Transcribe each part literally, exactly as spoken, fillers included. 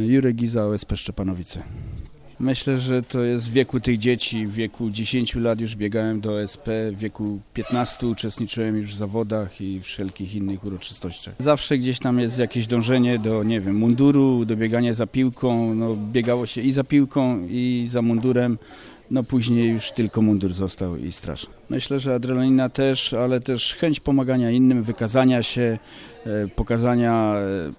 Jurek Giza, O S P Szczepanowice. Myślę, że to jest w wieku tych dzieci, w wieku dziesięciu lat już biegałem do O S P, w wieku piętnastu uczestniczyłem już w zawodach i wszelkich innych uroczystościach. Zawsze gdzieś tam jest jakieś dążenie do, nie wiem, munduru, do biegania za piłką, no biegało się i za piłką, i za mundurem. No później już tylko mundur został i straż. Myślę, że adrenalina też, ale też chęć pomagania innym, wykazania się, pokazania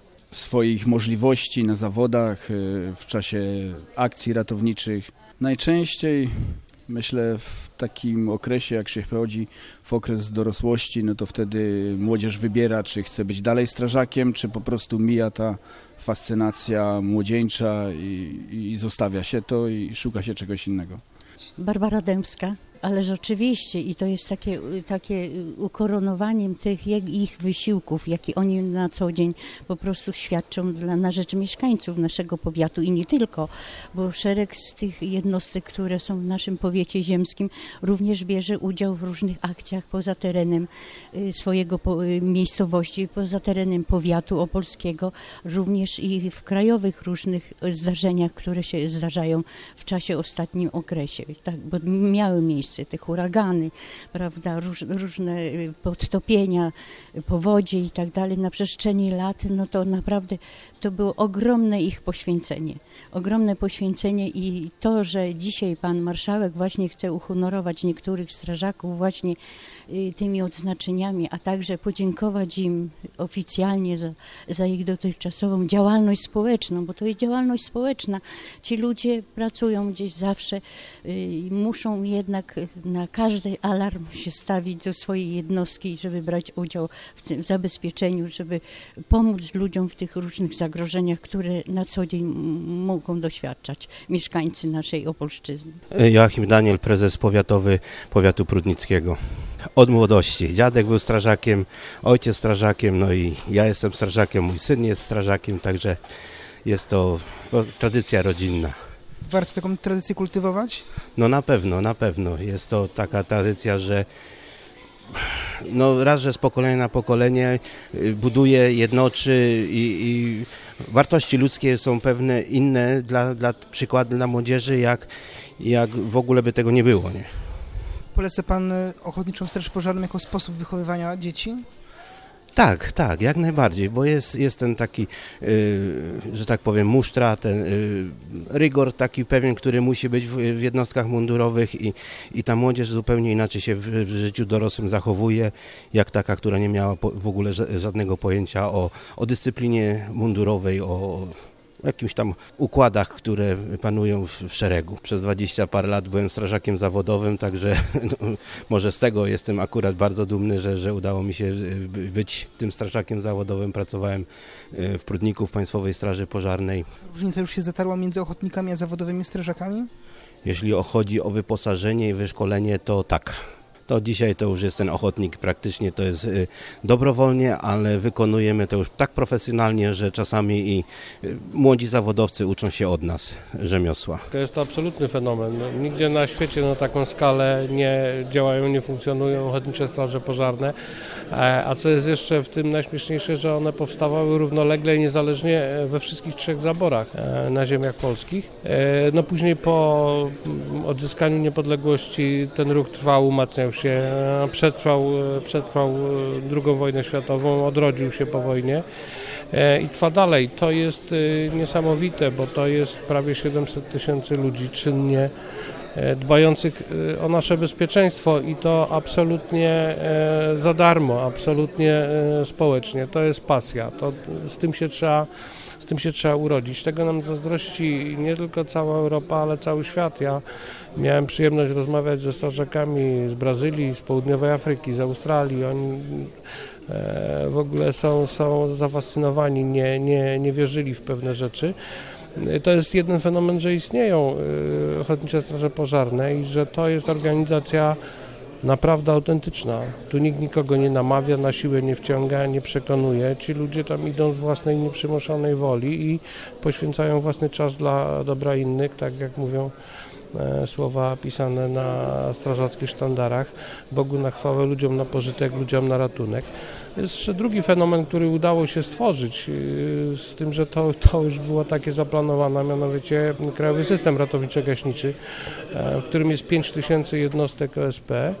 swoich możliwości na zawodach, w czasie akcji ratowniczych. Najczęściej myślę w takim okresie, jak się wchodzi w okres dorosłości, no to wtedy młodzież wybiera, czy chce być dalej strażakiem, czy po prostu mija ta fascynacja młodzieńcza i, i zostawia się to i szuka się czegoś innego. Barbara Dębska, ale rzeczywiście i to jest takie, takie ukoronowaniem tych ich wysiłków, jakie oni na co dzień po prostu świadczą dla, na rzecz mieszkańców naszego powiatu i nie tylko, bo szereg z tych jednostek, które są w naszym powiecie ziemskim, również bierze udział w różnych akcjach poza terenem swojego miejscowości, poza terenem powiatu opolskiego, również i w krajowych różnych zdarzeniach, które się zdarzają w czasie ostatnim okresie, tak, bo miały miejsce te huragany, prawda, róż, różne podtopienia, powodzie i tak dalej na przestrzeni lat, no to naprawdę to było ogromne ich poświęcenie. Ogromne poświęcenie i to, że dzisiaj pan marszałek właśnie chce uhonorować niektórych strażaków właśnie tymi odznaczeniami, a także podziękować im oficjalnie za, za ich dotychczasową działalność społeczną, bo to jest działalność społeczna. Ci ludzie pracują gdzieś zawsze i muszą jednak na każdy alarm się stawić do swojej jednostki, żeby brać udział w tym zabezpieczeniu, żeby pomóc ludziom w tych różnych zagrożeniach, które na co dzień mogą doświadczać mieszkańcy naszej Opolszczyzny. Joachim Daniel, prezes powiatowy powiatu prudnickiego. Od młodości. Dziadek był strażakiem, ojciec strażakiem, no i ja jestem strażakiem, mój syn jest strażakiem, także jest to tradycja rodzinna. Warto taką tradycję kultywować? No na pewno, na pewno. Jest to taka tradycja, że no raz, że z pokolenia na pokolenie buduje, jednoczy i, i wartości ludzkie są pewne inne dla, dla przykładu dla młodzieży, jak, jak w ogóle by tego nie było, nie? Poleca pan Ochotniczą Straż Pożarną jako sposób wychowywania dzieci? Tak, tak, jak najbardziej, bo jest, jest ten taki, yy, że tak powiem, musztra, ten yy, rygor taki pewien, który musi być w, w jednostkach mundurowych i, i ta młodzież zupełnie inaczej się w, w życiu dorosłym zachowuje, jak taka, która nie miała po, w ogóle żadnego pojęcia o, o dyscyplinie mundurowej, o jakimś tam układach, które panują w, w szeregu. Przez dwadzieścia parę lat byłem strażakiem zawodowym, także no, może z tego jestem akurat bardzo dumny, że, że udało mi się być tym strażakiem zawodowym. Pracowałem w Prudniku w Państwowej Straży Pożarnej. Różnica już się zatarła między ochotnikami a zawodowymi strażakami? Jeśli chodzi o wyposażenie i wyszkolenie, to tak. To dzisiaj to już jest ten ochotnik, praktycznie to jest y, dobrowolnie, ale wykonujemy to już tak profesjonalnie, że czasami i y, młodzi zawodowcy uczą się od nas rzemiosła. To jest to absolutny fenomen. No, nigdzie na świecie na taką skalę nie działają, nie funkcjonują ochotnicze straże pożarne, e, a co jest jeszcze w tym najśmieszniejsze, że one powstawały równolegle i niezależnie we wszystkich trzech zaborach e, na ziemiach polskich. E, no później po odzyskaniu niepodległości ten ruch trwał, umacniał się, przetrwał, przetrwał drugą wojnę światową, odrodził się po wojnie i trwa dalej. To jest niesamowite, bo to jest prawie siedemset tysięcy ludzi czynnie dbających o nasze bezpieczeństwo i to absolutnie za darmo, absolutnie społecznie. To jest pasja, to z tym się trzeba Z tym się trzeba urodzić. Tego nam zazdrości nie tylko cała Europa, ale cały świat. Ja miałem przyjemność rozmawiać ze strażakami z Brazylii, z Południowej Afryki, z Australii. Oni e, w ogóle są, są zafascynowani, nie, nie, nie wierzyli w pewne rzeczy. To jest jeden fenomen, że istnieją e, Ochotnicze Straże Pożarne i że to jest organizacja naprawdę autentyczna. Tu nikt nikogo nie namawia, na siłę nie wciąga, nie przekonuje. Ci ludzie tam idą z własnej nieprzymuszonej woli i poświęcają własny czas dla dobra innych, tak jak mówią słowa pisane na strażackich sztandarach. Bogu na chwałę, ludziom na pożytek, ludziom na ratunek. Jest jeszcze drugi fenomen, który udało się stworzyć, z tym, że to, to już było takie zaplanowane, mianowicie Krajowy System Ratowniczo-Gaśniczy, w którym jest pięć tysięcy jednostek O S P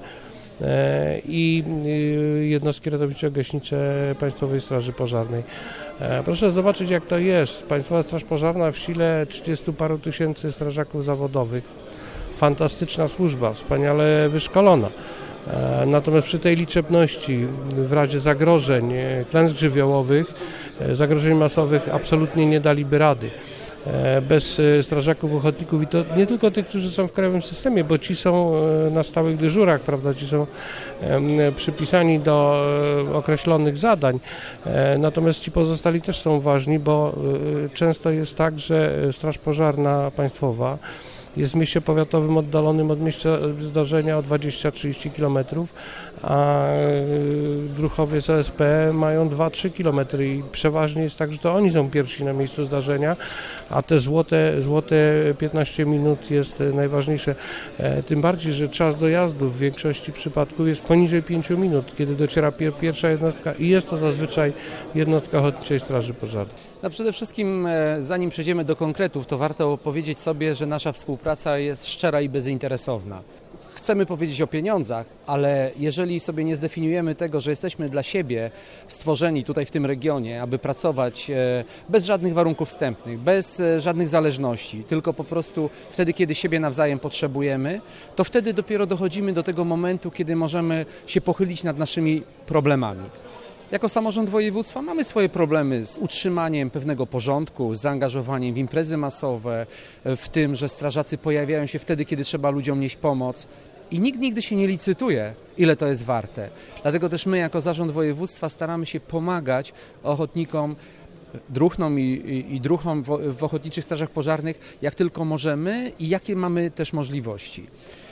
i jednostki ratowniczo-gaśnicze Państwowej Straży Pożarnej. Proszę zobaczyć, jak to jest. Państwowa Straż Pożarna w sile trzydziestu paru tysięcy strażaków zawodowych. Fantastyczna służba, wspaniale wyszkolona. Natomiast przy tej liczebności, w razie zagrożeń, klęsk żywiołowych, zagrożeń masowych absolutnie nie daliby rady. Bez strażaków ochotników i to nie tylko tych, którzy są w krajowym systemie, bo ci są na stałych dyżurach, prawda, ci są przypisani do określonych zadań, natomiast ci pozostali też są ważni, bo często jest tak, że Straż Pożarna Państwowa jest w mieście powiatowym oddalonym od miejsca zdarzenia o dwadzieścia do trzydziestu kilometrów, a druhowie z O S P mają dwa do trzech kilometrów i przeważnie jest tak, że to oni są pierwsi na miejscu zdarzenia, a te złote, złote piętnaście minut jest najważniejsze. Tym bardziej, że czas dojazdu w większości przypadków jest poniżej pięciu minut, kiedy dociera pierwsza jednostka i jest to zazwyczaj jednostka Ochotniczej Straży Pożarnej. No przede wszystkim, zanim przejdziemy do konkretów, to warto powiedzieć sobie, że nasza współpraca jest szczera i bezinteresowna. Chcemy powiedzieć o pieniądzach, ale jeżeli sobie nie zdefiniujemy tego, że jesteśmy dla siebie stworzeni tutaj w tym regionie, aby pracować bez żadnych warunków wstępnych, bez żadnych zależności, tylko po prostu wtedy, kiedy siebie nawzajem potrzebujemy, to wtedy dopiero dochodzimy do tego momentu, kiedy możemy się pochylić nad naszymi problemami. Jako samorząd województwa mamy swoje problemy z utrzymaniem pewnego porządku, z zaangażowaniem w imprezy masowe, w tym, że strażacy pojawiają się wtedy, kiedy trzeba ludziom nieść pomoc i nikt nigdy się nie licytuje, ile to jest warte. Dlatego też my jako zarząd województwa staramy się pomagać ochotnikom, druchnom i, i, i druchom w, w ochotniczych strażach pożarnych, jak tylko możemy i jakie mamy też możliwości.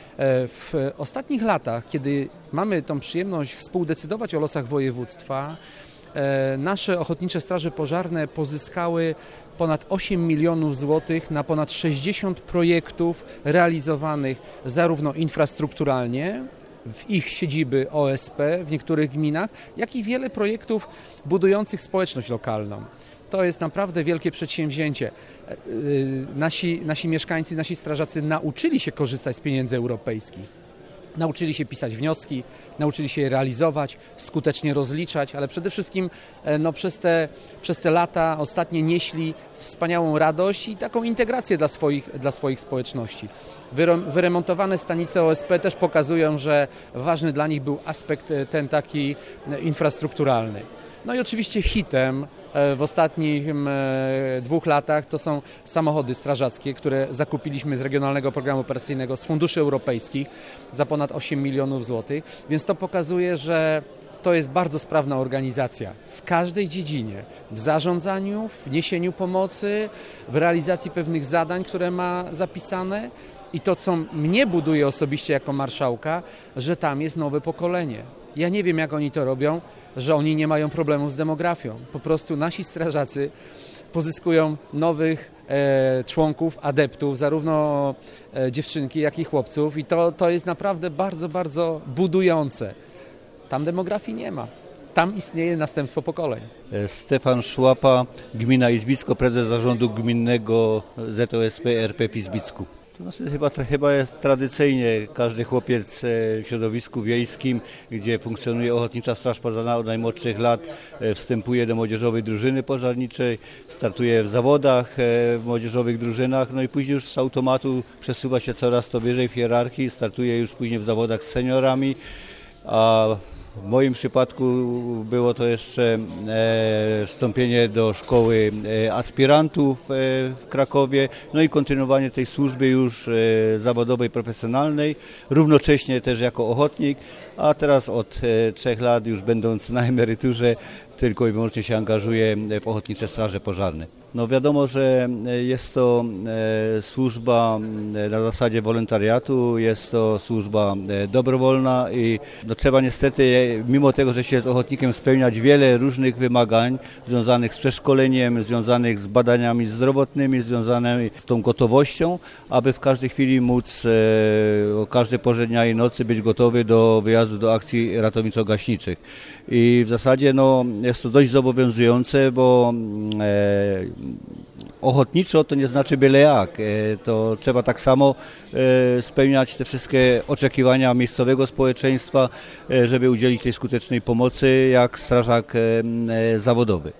W ostatnich latach, kiedy mamy tą przyjemność współdecydować o losach województwa, nasze ochotnicze straże pożarne pozyskały ponad osiem milionów złotych na ponad sześćdziesiąt projektów realizowanych zarówno infrastrukturalnie, w ich siedziby O S P w niektórych gminach, jak i wiele projektów budujących społeczność lokalną. To jest naprawdę wielkie przedsięwzięcie. Nasi, nasi mieszkańcy, nasi strażacy nauczyli się korzystać z pieniędzy europejskich. Nauczyli się pisać wnioski, nauczyli się je realizować, skutecznie rozliczać, ale przede wszystkim no, przez, te, przez te lata ostatnie nieśli wspaniałą radość i taką integrację dla swoich, dla swoich społeczności. Wyremontowane stanice O S P też pokazują, że ważny dla nich był aspekt ten taki infrastrukturalny. No i oczywiście hitem w ostatnich dwóch latach to są samochody strażackie, które zakupiliśmy z Regionalnego Programu Operacyjnego, z funduszy europejskich za ponad osiem milionów złotych, więc to pokazuje, że to jest bardzo sprawna organizacja w każdej dziedzinie, w zarządzaniu, w niesieniu pomocy, w realizacji pewnych zadań, które ma zapisane. I to, co mnie buduje osobiście jako marszałka, że tam jest nowe pokolenie. Ja nie wiem, jak oni to robią, że oni nie mają problemów z demografią. Po prostu nasi strażacy pozyskują nowych e, członków, adeptów, zarówno e, dziewczynki, jak i chłopców. I to, to jest naprawdę bardzo, bardzo budujące. Tam demografii nie ma. Tam istnieje następstwo pokoleń. Stefan Szłapa, Gmina Izbicko, prezes zarządu gminnego Z O S P R P w Izbicku. To znaczy, chyba, to chyba jest tradycyjnie każdy chłopiec w środowisku wiejskim, gdzie funkcjonuje Ochotnicza Straż Pożarna od najmłodszych lat, wstępuje do młodzieżowej drużyny pożarniczej, startuje w zawodach w młodzieżowych drużynach, no i później już z automatu przesuwa się coraz to wyżej w hierarchii, startuje już później w zawodach z seniorami, a w moim przypadku było to jeszcze e, wstąpienie do szkoły e, aspirantów e, w Krakowie, no i kontynuowanie tej służby już e, zawodowej, profesjonalnej, równocześnie też jako ochotnik, a teraz od e, trzech lat już będąc na emeryturze tylko i wyłącznie się angażuję w Ochotnicze Straże Pożarne. No wiadomo, że jest to służba na zasadzie wolontariatu, jest to służba dobrowolna i no trzeba niestety, mimo tego, że się jest ochotnikiem, spełniać wiele różnych wymagań związanych z przeszkoleniem, związanych z badaniami zdrowotnymi, związanymi z tą gotowością, aby w każdej chwili móc o każdej porze dnia i nocy być gotowy do wyjazdu do akcji ratowniczo-gaśniczych. I w zasadzie no, jest to dość zobowiązujące, bo e, ochotniczo to nie znaczy byle jak. To trzeba tak samo spełniać te wszystkie oczekiwania miejscowego społeczeństwa, żeby udzielić tej skutecznej pomocy jak strażak zawodowy.